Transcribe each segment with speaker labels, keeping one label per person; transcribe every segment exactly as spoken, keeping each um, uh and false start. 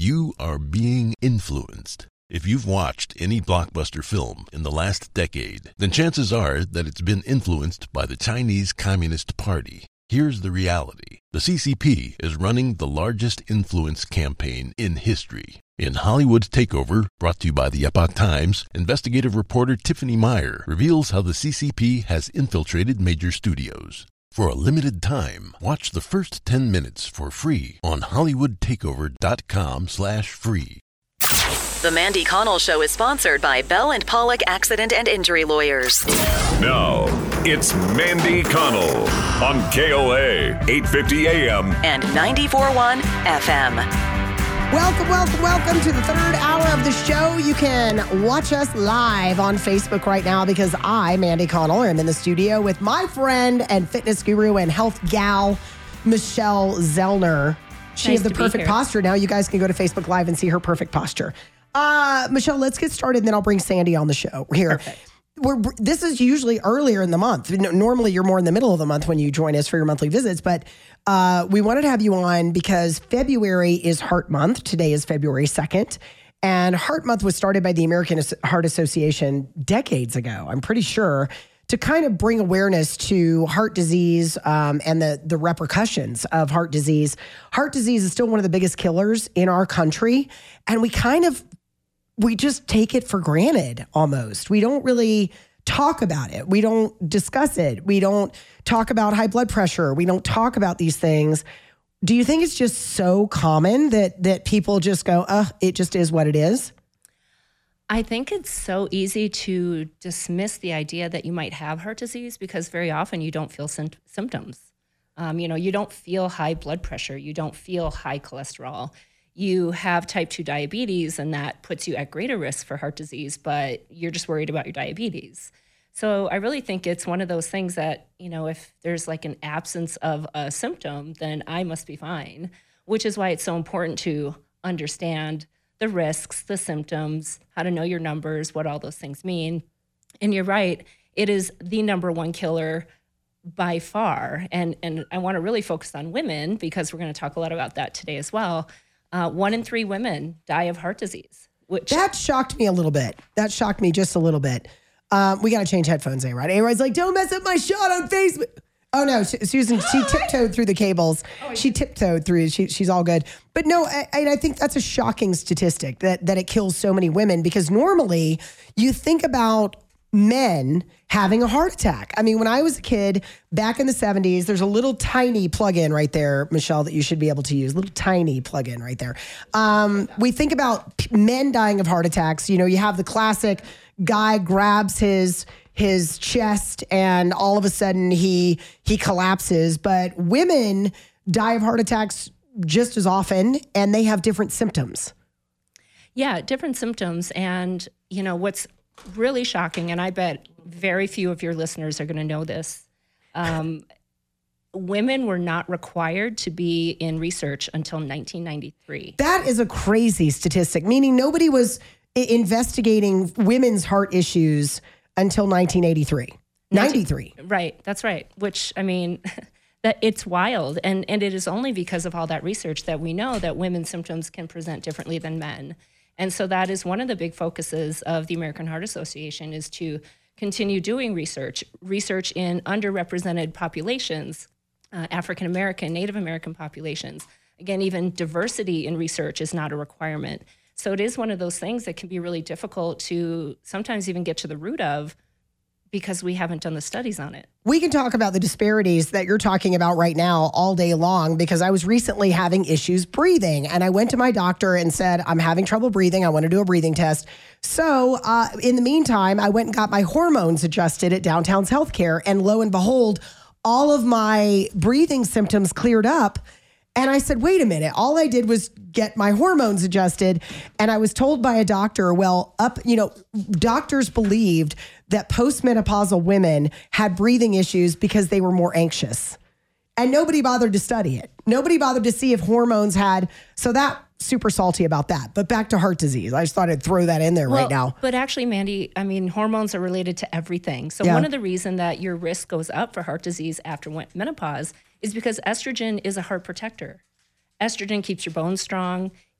Speaker 1: You are being influenced. If you've watched any blockbuster film in the last decade, then chances are that it's been influenced by the Chinese Communist Party. Here's the reality. The C C P is running the largest influence campaign in history. In Hollywood Takeover, brought to you by the Epoch Times, investigative reporter Tiffany Meyer reveals how the C C P has infiltrated major studios. For a limited time, watch the first ten minutes for free on hollywoodtakeover.com slash free.
Speaker 2: The Mandy Connell Show is sponsored by Bell and Pollock Accident and Injury Lawyers.
Speaker 3: Now, it's Mandy Connell on K O A, eight fifty A M
Speaker 2: and ninety-four point one F M.
Speaker 4: Welcome, welcome, welcome to the third hour of the show. You can watch us live on Facebook right now because I, Mandy Connell, am in the studio with my friend and fitness guru and health gal, Michelle Zellner. She
Speaker 5: Nice
Speaker 4: has the
Speaker 5: to be
Speaker 4: perfect
Speaker 5: here.
Speaker 4: posture. Now you guys can go to Facebook Live and see her perfect posture. Uh, Michelle, let's get started, and then I'll bring Sandy on the show here.
Speaker 5: Perfect.
Speaker 4: We're, this is usually earlier in the month. N- Normally, you're more in the middle of the month when you join us for your monthly visits, but uh, we wanted to have you on because February is Heart Month. Today is February second, and Heart Month was started by the American As- Heart Association decades ago, I'm pretty sure, to kind of bring awareness to heart disease um, and the, the repercussions of heart disease. Heart disease is still one of the biggest killers in our country, and we kind of we just take it for granted almost. We don't really talk about it. We don't discuss it. We don't talk about high blood pressure. We don't talk about these things. Do you think it's just so common that that people just go, uh, it just is what it is?
Speaker 5: I think it's so easy to dismiss the idea that you might have heart disease because very often you don't feel sym- symptoms. Um, you know, you don't feel high blood pressure. You don't feel high cholesterol. You have type two diabetes, and that puts you at greater risk for heart disease, but you're just worried about your diabetes. So I really think it's one of those things that, you know, if there's like an absence of a symptom, then I must be fine, which is why it's so important to understand the risks, the symptoms, how to know your numbers, what all those things mean. And you're right, it is the number one killer by far. And, and I want to really focus on women because we're going to talk a lot about that today as well. Uh, one in three women die of heart disease. Which
Speaker 4: That shocked me a little bit. That shocked me just a little bit. Um, we got to change headphones, A-Rod. A-Rod's like, don't mess up my shot on Facebook. Oh, no, Su- Susan, she tiptoed through the cables. She tiptoed through. She, she's all good. But no, I, I think that's a shocking statistic that, that it kills so many women because normally you think about men having a heart attack. I mean, when I was a kid back in the seventies, there's a little tiny plug-in right there, Michelle, that you should be able to use. Little tiny plug-in right there. Um, we think about p- men dying of heart attacks. You know, you have the classic guy grabs his his chest and all of a sudden he he collapses. But women die of heart attacks just as often, and they have different symptoms.
Speaker 5: Yeah, different symptoms. And, you know, what's really shocking, and I bet very few of your listeners are going to know this, um, women were not required to be in research until nineteen ninety-three.
Speaker 4: That is a crazy statistic, meaning nobody was I- investigating women's heart issues until nineteen eighty-three. ninety-three.
Speaker 5: Right, that's right. Which, I mean, that it's wild. And, and it is only because of all that research that we know that women's symptoms can present differently than men. And so that is one of the big focuses of the American Heart Association is to continue doing research, research in underrepresented populations, uh, African American, Native American populations. Again, even diversity in research is not a requirement. So it is one of those things that can be really difficult to sometimes even get to the root of because we haven't done the studies on it.
Speaker 4: We can talk about the disparities that you're talking about right now all day long because I was recently having issues breathing and I went to my doctor and said, I'm having trouble breathing. I want to do a breathing test. So uh, in the meantime, I went and got my hormones adjusted at Downtown's Healthcare, and lo and behold, all of my breathing symptoms cleared up. And I said, wait a minute, all I did was get my hormones adjusted. And I was told by a doctor, well, up, you know, doctors believed that postmenopausal women had breathing issues because they were more anxious. And nobody bothered to study it. Nobody bothered to see if hormones had, so that super salty about that. But back to heart disease. I just thought I'd throw that in there
Speaker 5: well,
Speaker 4: right now.
Speaker 5: But actually, Mandy, I mean, hormones are related to everything. So
Speaker 4: Yeah.
Speaker 5: one of the reasons that your risk goes up for heart disease after menopause is because estrogen is a heart protector. Estrogen keeps your bones strong,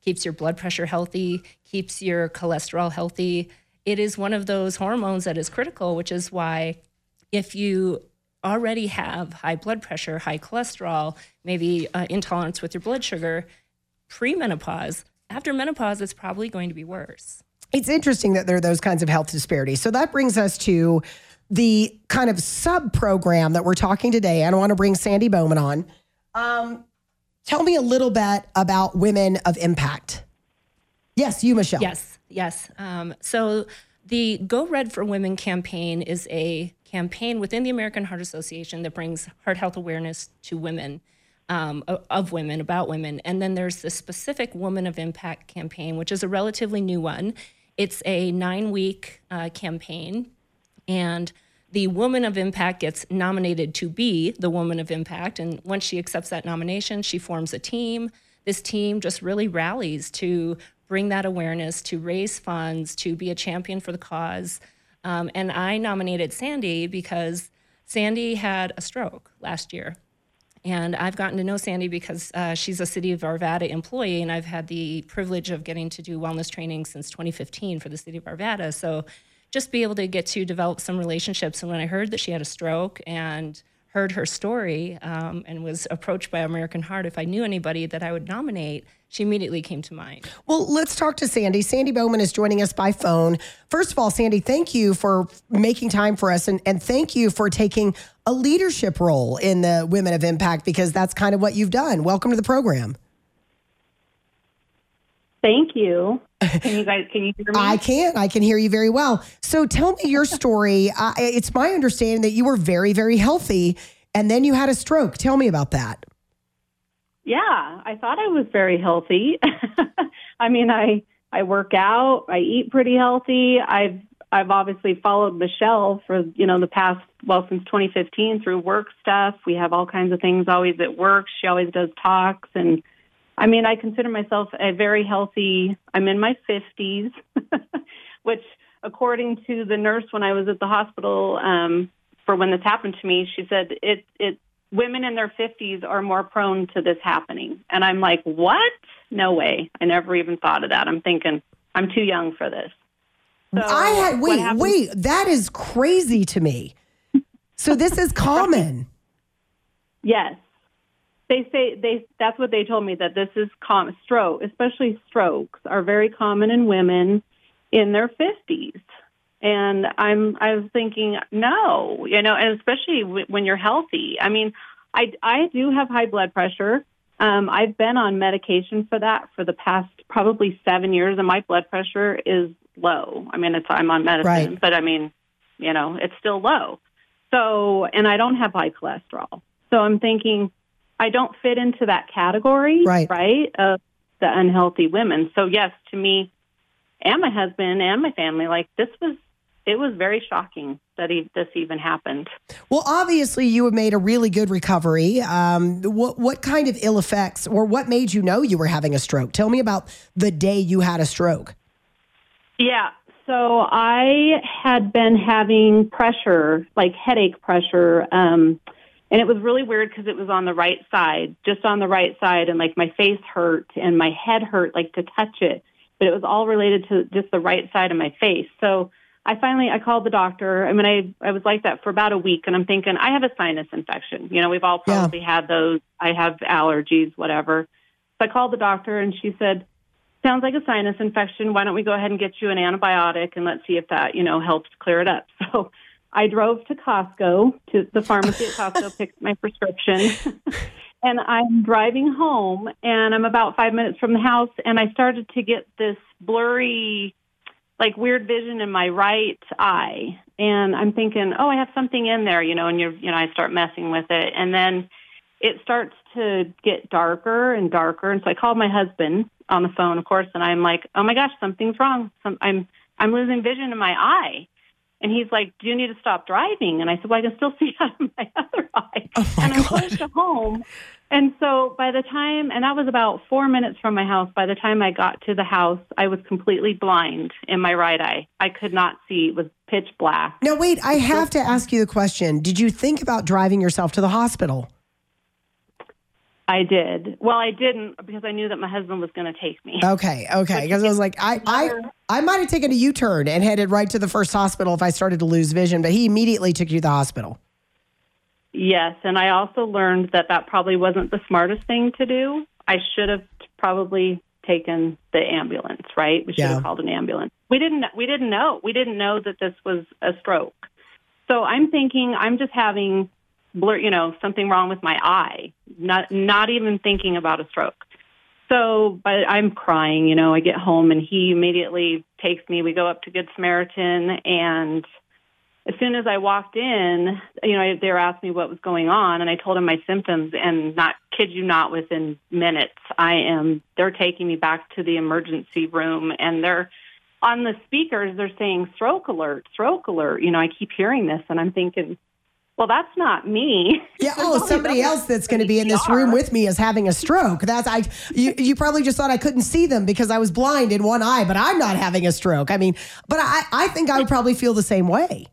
Speaker 5: keeps your blood pressure healthy, keeps your cholesterol healthy. It is one of those hormones that is critical, which is why if you already have high blood pressure, high cholesterol, maybe uh, intolerance with your blood sugar, pre-menopause, after menopause, it's probably going to be worse.
Speaker 4: It's interesting that there are those kinds of health disparities. So that brings us to the kind of sub-program that we're talking today. And I want to bring Sandy Bowman on. Um, tell me a little bit about Women of Impact. Yes, you, Michelle.
Speaker 5: Yes, yes. Um, so the Go Red for Women campaign is a campaign within the American Heart Association that brings heart health awareness to women, um, of women, about women. And then there's the specific Women of Impact campaign, which is a relatively new one. It's a nine-week uh, campaign, and the Woman of Impact gets nominated to be the Woman of Impact. And once she accepts that nomination, she forms a team. This team just really rallies to bring that awareness, to raise funds, to be a champion for the cause. Um, and I nominated Sandy because Sandy had a stroke last year. And I've gotten to know Sandy because uh, she's a City of Arvada employee, and I've had the privilege of getting to do wellness training since twenty fifteen for the City of Arvada. So just be able to get to develop some relationships. And when I heard that she had a stroke and heard her story um, and was approached by American Heart if I knew anybody that I would nominate, she immediately came to mind.
Speaker 4: Well, let's talk to Sandy. Sandy Bowman is joining us by phone. First of all, Sandy, thank you for making time for us, and, and thank you for taking a leadership role in the Women of Impact, because that's kind of what you've done. Welcome to the program.
Speaker 6: Thank you. Can you guys, can you hear me?
Speaker 4: I can. I can hear you very well. So tell me your story. uh, it's my understanding that you were very, very healthy, and then you had a stroke. Tell me about that.
Speaker 6: Yeah, I thought I was very healthy. I mean, I I work out, I eat pretty healthy. I've I've obviously followed Michelle for, you know, the past, well, since twenty fifteen through work stuff. We have all kinds of things always at work. She always does talks. And I mean, I consider myself a very healthy, I'm in my fifties, which according to the nurse when I was at the hospital um, for when this happened to me, she said it it women in their fifties are more prone to this happening. And I'm like, what? No way. I never even thought of that. I'm thinking, I'm too young for this. So
Speaker 4: I had, wait, wait, that is crazy to me. So this is common.
Speaker 6: Yes. They say they, that's what they told me, that this is common. Stroke, especially strokes, are very common in women in their fifties. And I'm, I was thinking, no, you know, and especially w- when you're healthy. I mean, I, I do have high blood pressure. Um, I've been on medication for that for the past probably seven years, and my blood pressure is low. I mean, it's, I'm on medicine,
Speaker 4: right.
Speaker 6: But I mean, you know, it's still low. So, and I don't have high cholesterol. So I'm thinking I don't fit into that category,
Speaker 4: right,
Speaker 6: right, of the unhealthy women. So yes, to me and my husband and my family, like this was, it was very shocking that he, this even happened.
Speaker 4: Well, obviously you have made a really good recovery. Um, what, what kind of ill effects, or what made you know you were having a stroke? Tell me about the day you had a stroke.
Speaker 6: Yeah. So I had been having pressure, like headache pressure, um, and it was really weird because it was on the right side, just on the right side, and like my face hurt and my head hurt, like to touch it, but it was all related to just the right side of my face. So I finally, I called the doctor. I mean, I, I was like that for about a week, and I'm thinking, I have a sinus infection. You know, we've all probably yeah. had those. I have allergies, whatever. So I called the doctor, and she said, sounds like a sinus infection. Why don't we go ahead and get you an antibiotic, and let's see if that, you know, helps clear it up. So I drove to Costco, to the pharmacy at Costco, picked my prescription, and I'm driving home, and I'm about five minutes from the house, and I started to get this blurry, like weird vision in my right eye. And I'm thinking, oh, I have something in there, you know, and you're, you know, I start messing with it. And then it starts to get darker and darker. And so I called my husband on the phone, of course, and I'm like, oh my gosh, something's wrong. Some, I'm, I'm losing vision in my eye. And he's like, do you need to stop driving? And I said, well, I can still see out of my other eye.
Speaker 4: Oh my
Speaker 6: and I'm
Speaker 4: God.
Speaker 6: close to home. And so by the time, and that was about four minutes from my house, by the time I got to the house, I was completely blind in my right eye. I could not see. It was pitch black.
Speaker 4: Now, wait, I have to ask you the question. Did you think about driving yourself to the hospital?
Speaker 6: I did. Well, I didn't because I knew that my husband was going to take me.
Speaker 4: Okay, okay. Because I was like, I, I, I might have taken a U-turn and headed right to the first hospital if I started to lose vision, but he immediately took you to the hospital.
Speaker 6: Yes, and I also learned that that probably wasn't the smartest thing to do. I should have probably taken the ambulance, right? We should
Speaker 4: Yeah.
Speaker 6: have called an ambulance. We didn't. We didn't know. We didn't know that this was a stroke. So I'm thinking I'm just having blur, you know, something wrong with my eye. Not not even thinking about a stroke. So, but I'm crying. You know, I get home and he immediately takes me. We go up to Good Samaritan, and as soon as I walked in, you know, they were asking me what was going on, and I told them my symptoms, and not kid you not, within minutes, I am, they're taking me back to the emergency room, and they're on the speakers, they're saying stroke alert, stroke alert. You know, I keep hearing this, and I'm thinking, well, that's not me.
Speaker 4: Yeah. Oh, somebody else that's going to be in this room with me is having a stroke. That's I. You, you probably just thought I couldn't see them because I was blind in one eye, but I'm not having a stroke. I mean, but I, I think I would probably feel the same way.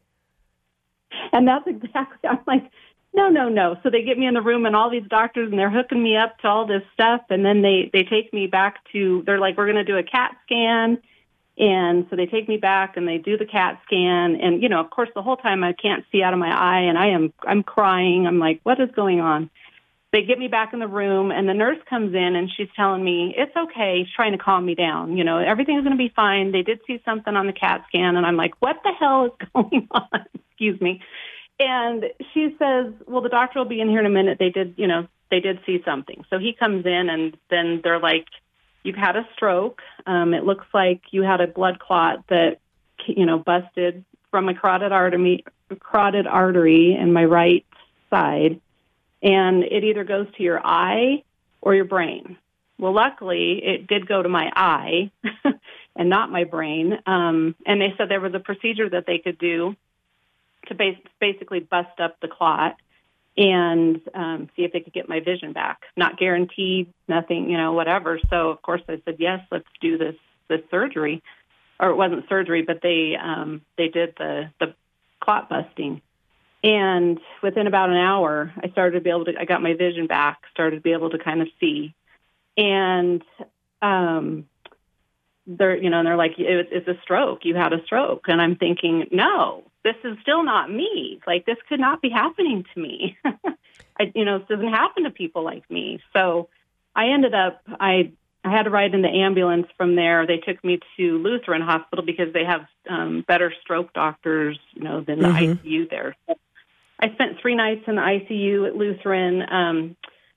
Speaker 6: And that's exactly, I'm like, no, no, no. So they get me in the room and all these doctors, and they're hooking me up to all this stuff. And then they, they take me back to, they're like, we're going to do a CAT scan. And so they take me back and they do the CAT scan. And, you know, of course, the whole time I can't see out of my eye, and I am, I'm crying. I'm like, what is going on? They get me back in the room, and the nurse comes in, and she's telling me, it's okay. She's trying to calm me down. You know, everything's going to be fine. They did see something on the CAT scan. And I'm like, what the hell is going on? Excuse me. And she says, well, the doctor will be in here in a minute. They did, you know, they did see something. So he comes in, and then they're like, you've had a stroke. Um, it looks like you had a blood clot that, you know, busted from a carotid artery, carotid artery in my right side. And it either goes to your eye or your brain. Well, luckily, it did go to my eye and not my brain. Um, and they said there was a procedure that they could do to base, basically bust up the clot and um, see if they could get my vision back. Not guaranteed, nothing, you know, whatever. So, of course, I said, yes, let's do this this surgery. Or it wasn't surgery, but they um, they did the, the clot busting. And within about an hour, I started to be able to, I got my vision back, started to be able to kind of see. And um, they're, you know, and they're like, it, it's a stroke. You had a stroke. And I'm thinking, no, this is still not me. Like, this could not be happening to me. I, you know, this doesn't happen to people like me. So I ended up, I, I had to ride in the ambulance from there. They took me to Lutheran Hospital because they have um, better stroke doctors, you know, than the mm-hmm. I C U there. So I spent three nights in the I C U at Lutheran, um,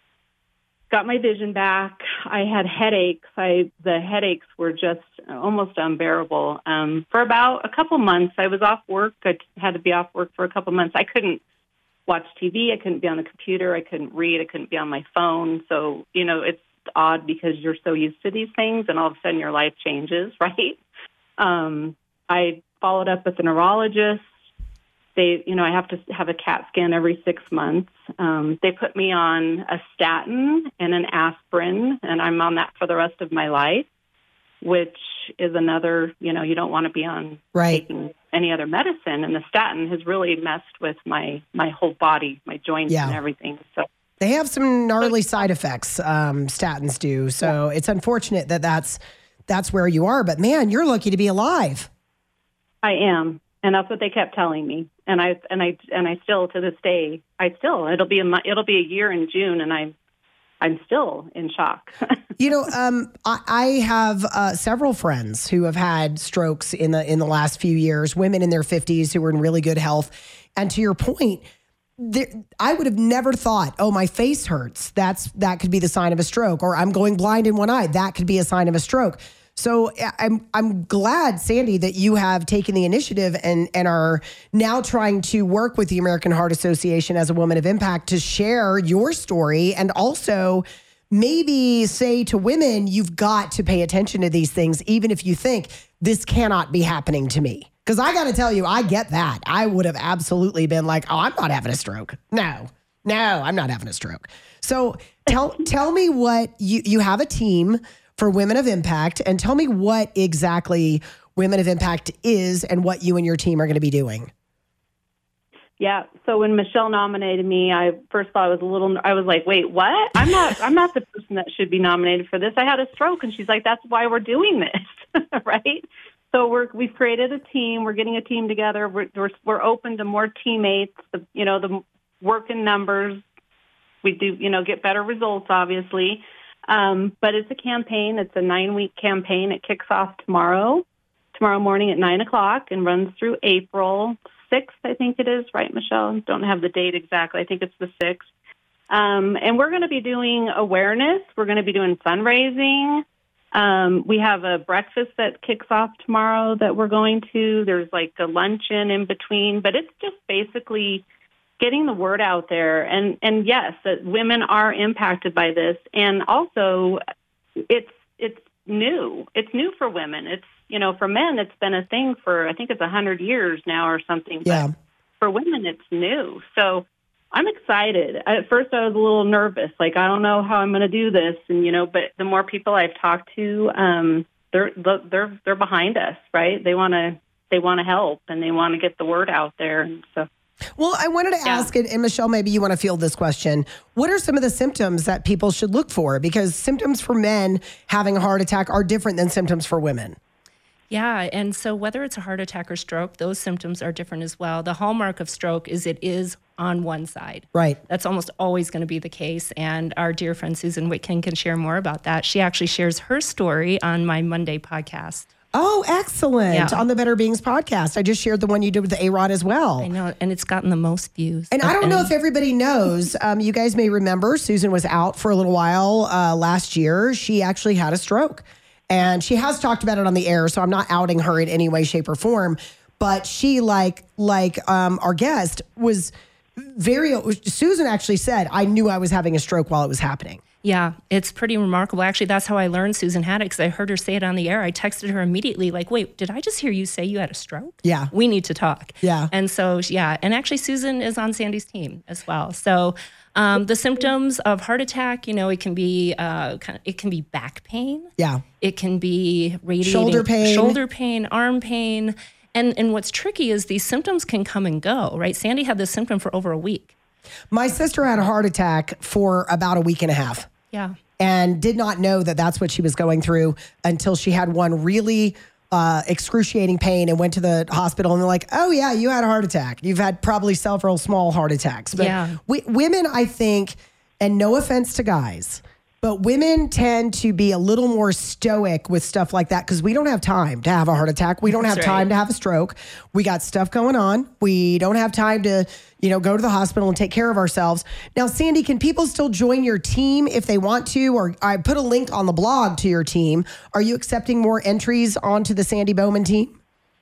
Speaker 6: got my vision back. I had headaches. I, the headaches were just almost unbearable. Um, for about a couple months, I was off work. I had to be off work for a couple months. I couldn't watch T V. I couldn't be on the computer. I couldn't read. I couldn't be on my phone. So, you know, it's odd because you're so used to these things, and all of a sudden your life changes, right? Um, I followed up with a neurologist. They, you know, I have to have a CAT scan every six months. Um, they put me on a statin and an aspirin, and I'm on that for the rest of my life, which is another, you know, you don't want to be on
Speaker 4: right.
Speaker 6: taking any other medicine. And the statin has really messed with my, my whole body, my joints yeah. and everything. So
Speaker 4: they have some gnarly side effects, um, statins do. So yeah. it's unfortunate that that's, that's where you are. But, man, you're lucky to be alive.
Speaker 6: I am. And that's what they kept telling me. And I and I and I still to this day, I still it'll be a it'll be a year in June, and I'm I'm still in shock.
Speaker 4: You know, um, I, I have uh, several friends who have had strokes in the in the last few years. Women in their fifties who were in really good health. And to your point, there, I would have never thought, oh, my face hurts. That's that could be the sign of a stroke, or I'm going blind in one eye. That could be a sign of a stroke. So I'm I'm glad, Sandy, that you have taken the initiative and, and are now trying to work with the American Heart Association as a woman of impact to share your story, and also maybe say to women, you've got to pay attention to these things, even if you think this cannot be happening to me. Because I got to tell you, I get that. I would have absolutely been like, oh, I'm not having a stroke. No, no, I'm not having a stroke. So tell tell me what you, you have a team for Women of Impact, and tell me what exactly Women of Impact is and what you and your team are going to be doing.
Speaker 6: Yeah. So when Michelle nominated me, I first thought I was a little, I was like, wait, what? I'm not, I'm not the person that should be nominated for this. I had a stroke. And she's like, that's why we're doing this. Right. So we're, we've created a team. We're getting a team together. We're, we're, we're open to more teammates, the, you know, the work in numbers. We do, you know, get better results, obviously. Um, but it's a campaign. It's a nine week campaign. It kicks off tomorrow, tomorrow morning at nine o'clock and runs through April sixth, I think it is, right, Michelle? Don't have the date exactly. I think it's the sixth. Um, and we're going to be doing awareness. We're going to be doing fundraising. Um, we have a breakfast that kicks off tomorrow that we're going to. There's like a luncheon in between, but it's just basically getting the word out there. And, and yes, that women are impacted by this. And also it's, it's new. It's new for women. It's, you know, for men, it's been a thing for, I think it's a hundred years now or something.
Speaker 4: Yeah.
Speaker 6: But for women, it's new. So I'm excited. At first, I was a little nervous. Like, I don't know how I'm going to do this. And, you know, but the more people I've talked to, um, they're, they're, they're behind us, right? They want to, they want to help and they want to get the word out there. And so.
Speaker 4: Well, I wanted to
Speaker 6: Yeah.
Speaker 4: ask it, and Michelle, maybe you want to field this question. What are some of the symptoms that people should look for? Because symptoms for men having a heart attack are different than symptoms for women.
Speaker 5: Yeah, and so whether it's a heart attack or stroke, those symptoms are different as well. The hallmark of stroke is it is on one side.
Speaker 4: Right.
Speaker 5: That's almost always going to be the case, and our dear friend Susan Whitkin can share more about that. She actually shares her story on my Monday podcast.
Speaker 4: Oh, excellent.
Speaker 5: Yeah.
Speaker 4: On the Better Beings podcast. I just shared the one you did with A-Rod as well.
Speaker 5: I know, and it's gotten the most views.
Speaker 4: And
Speaker 5: of
Speaker 4: I don't know
Speaker 5: any-
Speaker 4: if everybody knows, um, you guys may remember Susan was out for a little while uh, last year. She actually had a stroke. And she has talked about it on the air, so I'm not outing her in any way, shape, or form. But she, like like um, our guest, was very, Susan actually said, I knew I was having a stroke while it was happening.
Speaker 5: Yeah, it's pretty remarkable. Actually, that's how I learned Susan had it, because I heard her say it on the air. I texted her immediately, like, wait, did I just hear you say you had a stroke?
Speaker 4: Yeah.
Speaker 5: We need to talk.
Speaker 4: Yeah.
Speaker 5: And so, yeah, and actually Susan is on Sandy's team as well. So um, the symptoms of heart attack, you know, it can be uh, kind of, it can be back pain.
Speaker 4: Yeah.
Speaker 5: It can be radiating
Speaker 4: Shoulder pain.
Speaker 5: shoulder pain, arm pain. And and what's tricky is these symptoms can come and go, right? Sandy had this symptom for over a week.
Speaker 4: My sister had a heart attack for about a week and a half.
Speaker 5: Yeah.
Speaker 4: And did not know that that's what she was going through until she had one really uh, excruciating pain and went to the hospital. And they're like, oh, yeah, you had a heart attack. You've had probably several small heart attacks. But
Speaker 5: Yeah.
Speaker 4: we, women, I think, and no offense to guys, but women tend to be a little more stoic with stuff like that because we don't have time to have a heart attack. We don't
Speaker 5: That's
Speaker 4: have
Speaker 5: right.
Speaker 4: time to have a stroke. We got stuff going on. We don't have time to, you know, go to the hospital and take care of ourselves. Now, Sandy, can people still join your team if they want to? Or I put a link on the blog to your team. Are you accepting more entries onto the Sandy Bowman team?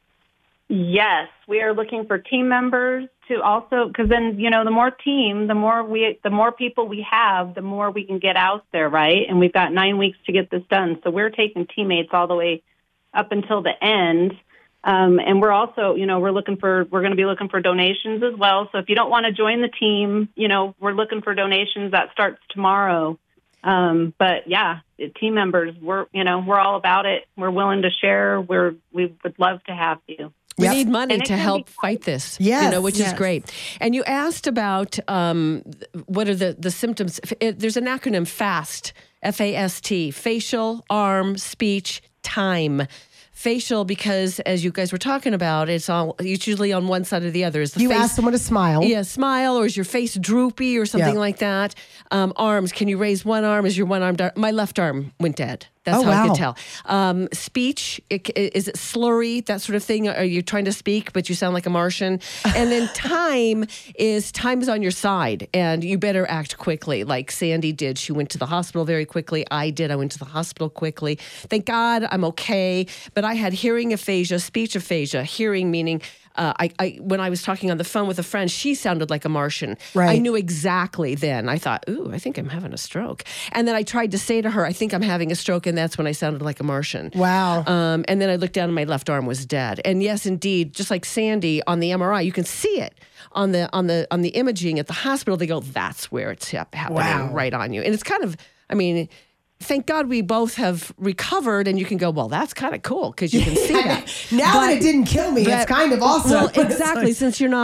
Speaker 6: Yes, we are looking for team members to also, because then, you know, the more team, the more we, the more people we have, the more we can get out there, right? And we've got nine weeks to get this done. So we're taking teammates all the way up until the end. Um, and we're also, you know, we're looking for, we're going to be looking for donations as well. So if you don't want to join the team, you know, we're looking for donations. That starts tomorrow. Um, but yeah, team members, we're, you know, we're all about it. We're willing to share. We're, we would love to have you.
Speaker 7: We
Speaker 4: Yep.
Speaker 7: need money
Speaker 6: And it
Speaker 7: to
Speaker 6: can
Speaker 7: help
Speaker 6: be-
Speaker 7: fight this,
Speaker 4: Yes.
Speaker 7: you know, which
Speaker 5: Yes.
Speaker 7: is great. And you asked about um, what are the, the symptoms. It, there's an acronym FAST, F A S T, facial, arm, speech, time. Facial, because as you guys were talking about, it's all it's usually on one side or the other. Is the
Speaker 4: You
Speaker 7: face,
Speaker 4: ask someone to smile.
Speaker 7: yeah, smile, or is your face droopy or something
Speaker 4: Yeah.
Speaker 7: like that? Um, arms, can you raise one arm? Is your one arm? My left arm went dead. That's
Speaker 4: Oh,
Speaker 7: how I
Speaker 4: wow.
Speaker 7: could tell. Um, speech, it, is it slurry, that sort of thing? Are you trying to speak, but you sound like a Martian? And then time is time is on your side, and you better act quickly, like Sandy did. She went to the hospital very quickly. I did. I went to the hospital quickly. Thank God I'm okay. But I had hearing aphasia, speech aphasia. Hearing meaning uh, I, I when I was talking on the phone with a friend, she sounded like a Martian.
Speaker 4: Right.
Speaker 7: I knew exactly then. I thought, ooh, I think I'm having a stroke. And then I tried to say to her, I think I'm having a stroke, and that's when I sounded like a Martian.
Speaker 4: Wow.
Speaker 7: Um, and then I looked down and my left arm was dead. And yes, indeed, just like Sandy on the M R I, you can see it on the on the on the imaging at the hospital. They go, that's where it's hap- happening,
Speaker 4: Wow.
Speaker 7: right on you. And it's kind of, I mean, thank God we both have recovered, and you can go, well, that's kind of cool because you can see that.
Speaker 4: Now
Speaker 7: But-
Speaker 4: that it didn't kill me, it's
Speaker 7: but-
Speaker 4: kind of awesome.
Speaker 7: Well,
Speaker 4: It's
Speaker 7: exactly.
Speaker 4: like-
Speaker 7: Since you're not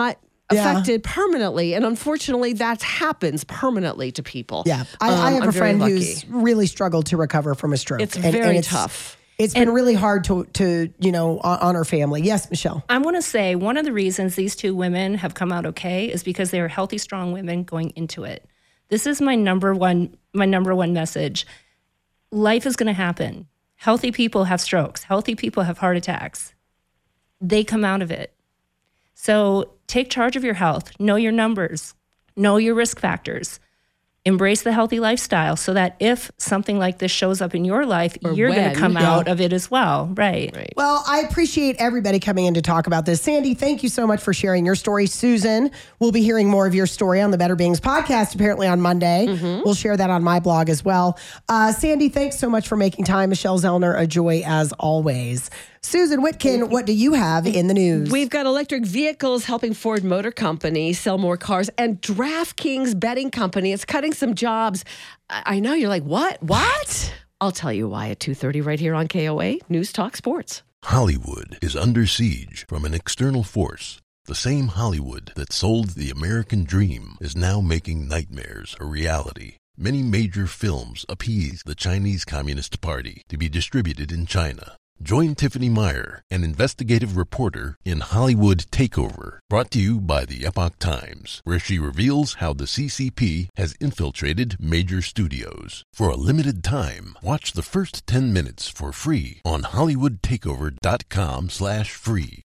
Speaker 4: Yeah.
Speaker 7: affected permanently. And unfortunately, that happens permanently to people.
Speaker 4: Yeah. I,
Speaker 7: Um,
Speaker 4: I have
Speaker 7: I'm
Speaker 4: a
Speaker 7: very
Speaker 4: friend
Speaker 7: lucky.
Speaker 4: who's really struggled to recover from a stroke.
Speaker 7: It's
Speaker 4: And-
Speaker 7: very
Speaker 4: and
Speaker 7: tough.
Speaker 4: It's been really hard to, to you know, on, on her family. Yes, Michelle.
Speaker 5: I want to say one of the reasons these two women have come out okay is because they are healthy, strong women going into it. This is my number one, my number one message. Life is going to happen. Healthy people have strokes. Healthy people have heart attacks. They come out of it. So take charge of your health. Know your numbers. Know your risk factors. Embrace the healthy lifestyle so that if something like this shows up in your life,
Speaker 7: Or
Speaker 5: you're going
Speaker 7: when,
Speaker 5: to come
Speaker 7: yeah.
Speaker 5: out of it as well. Right.
Speaker 7: Right.
Speaker 4: Well, I appreciate everybody coming in to talk about this. Sandy, thank you so much for sharing your story. Susan, we'll be hearing more of your story on the Better Beings podcast, apparently on Monday.
Speaker 7: Mm-hmm.
Speaker 4: We'll share that on my blog as well. Uh, Sandy, thanks so much for making time. Michelle Zellner, a joy as always. Susan Whitkin, what do you have in the news?
Speaker 7: We've got electric vehicles helping Ford Motor Company sell more cars, and DraftKings Betting Company. It's cutting some jobs. I I know you're like, what? What? I'll tell you why at two thirty right here on K O A News Talk Sports.
Speaker 1: Hollywood is under siege from an external force. The same Hollywood that sold the American dream is now making nightmares a reality. Many major films appease the Chinese Communist Party to be distributed in China. Join Tiffany Meyer, an investigative reporter, in Hollywood Takeover, brought to you by the Epoch Times, where she reveals how the C C P has infiltrated major studios. For a limited time, watch the first ten minutes for free on hollywood takeover dot com slash free.